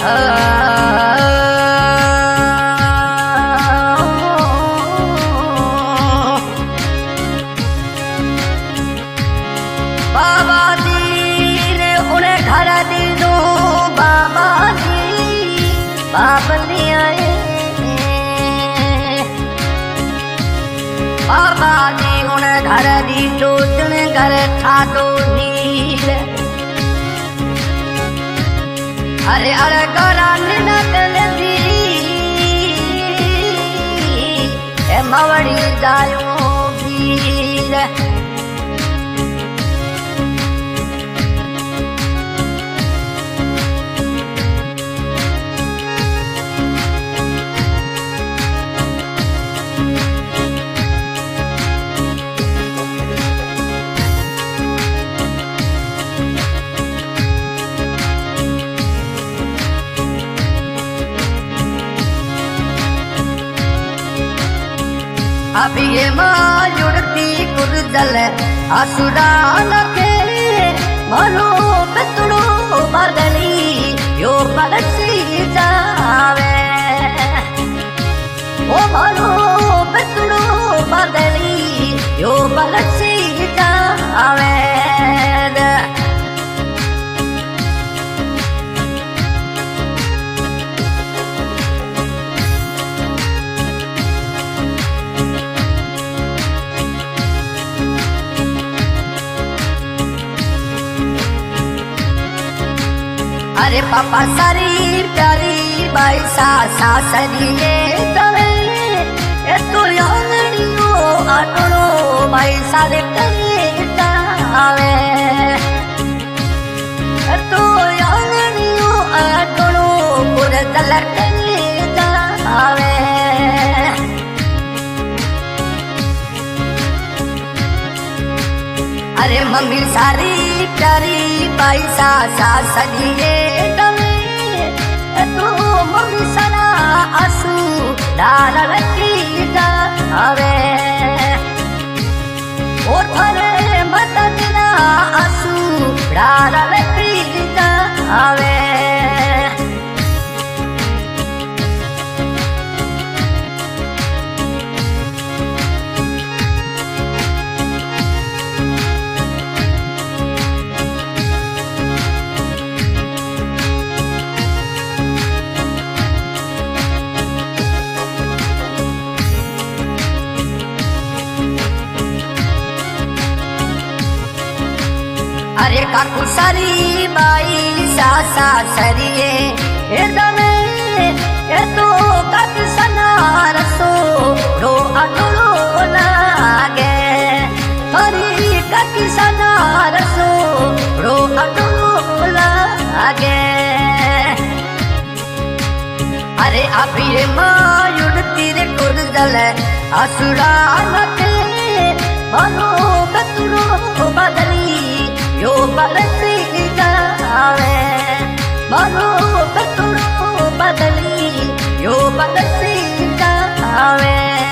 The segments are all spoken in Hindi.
बाबा जी ने उन्हें घर दी दो बाबा जी बाबली आए बाबा जी उन्हें घर दी दो दिन घर था दो नील अरे अरे करान न दी ए मवड़ी जायो भील अभी ये मायुड़ती कुर्जल असुरान के मनो पितड़ो बदली यो बरसी जावे ओ मनो पितड़ो बदली यो बरसी जावे अरे पापा सारी प्यारी बाई सा सरिये तवे ए तो यानियो आटो बाई सारे करे तावे ए तो यानियो आटो पुर दलर करे तावे अरे मम्मी सारी प्यारी बाई सा सरिये तू मम्मी सना आंसू डाल रखी जावे और भरे मत तेरा आंसू डाल रखी जावे अरे काकू सारी बाई सा सरिये दमे ए तो कक सना रसो रो अटलो लागे हरी कक सना रसो रो अटलो लागे अरे अभी ये मायुड़ती रे कुर्जल असुरा मते मनो कतुरो बदली यो बरसी जावे मनो कतुरो बदली यो बरसी जावे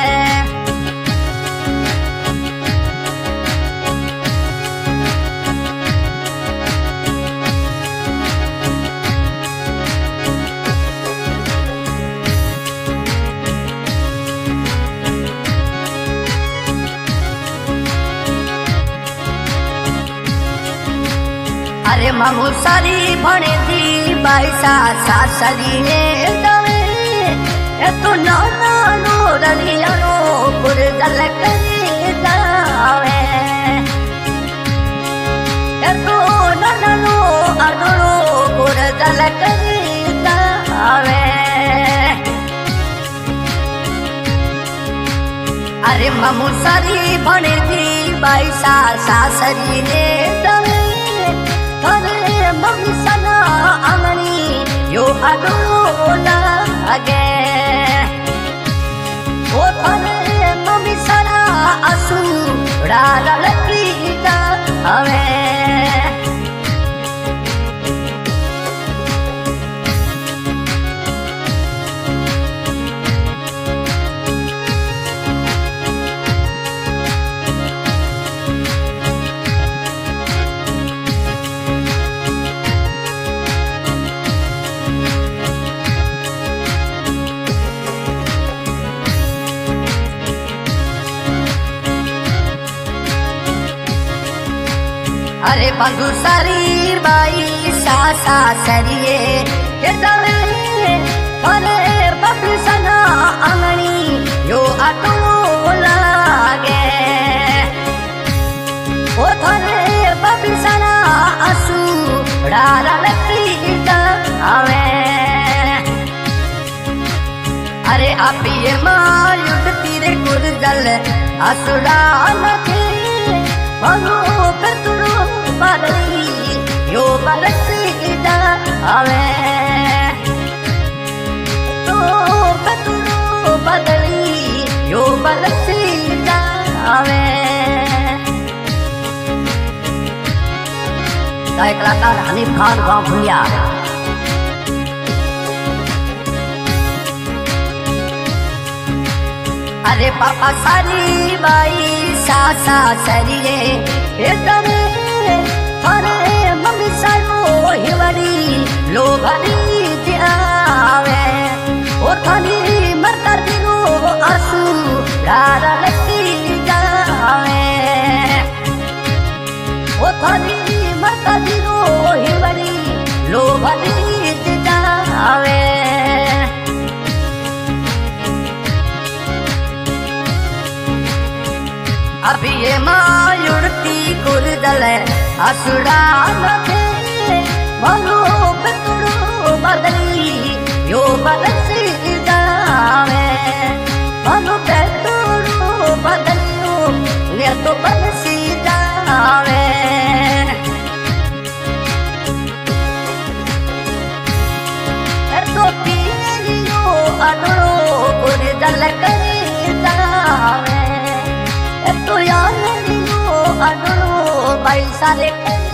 अरे मामू सारी भणे थी बाई सा सरिये तवे ए तो नाना नो रलिया नो पुर दल करे जावे ए तो नाना नो अडो पुर दल करे जावे अरे मामू सारी भणे थी बाई सा सरिये तवे अरे मम्मी सना आंगनी यो अडो लागे ओ अरे मम्मी सना आंसू डाल रखी जावे अरे बंधु सारी बाई सासा सरिये के दवे अरे बबली सना अंगनी यो आटो लागे ओ थरे बबली सना असू डारा लकी आवे अरे अपिए मायुट तीरे गुरजल असुरा नथे मनो पेतुरो बदली यो बरसी आवे तो पेतुरो बदली यो बरसी आवे। गायक कलाकार हनीफ खान गाँव भुलिया। अरे पापा सारी बाई सासा सरिये एकदमे अरे मम्मी सारो हिवड़ी लो भरी जावे ओ थानी मरता दिनो आंसू डारा लगी जावे ओ थानी मरता दिनो हिवड़ी लो भरी जावे। अभी ये मायुड़ती गुरदल असुड़ा नथे मनो पेतुड़ो बदली यो बरसी जावे मनो पेतुड़ो बदलियो ये तो बरसी जावे। तो पीलियो अनड़ो गुरदल करी जावे तो यार अनड़ो पैसा रे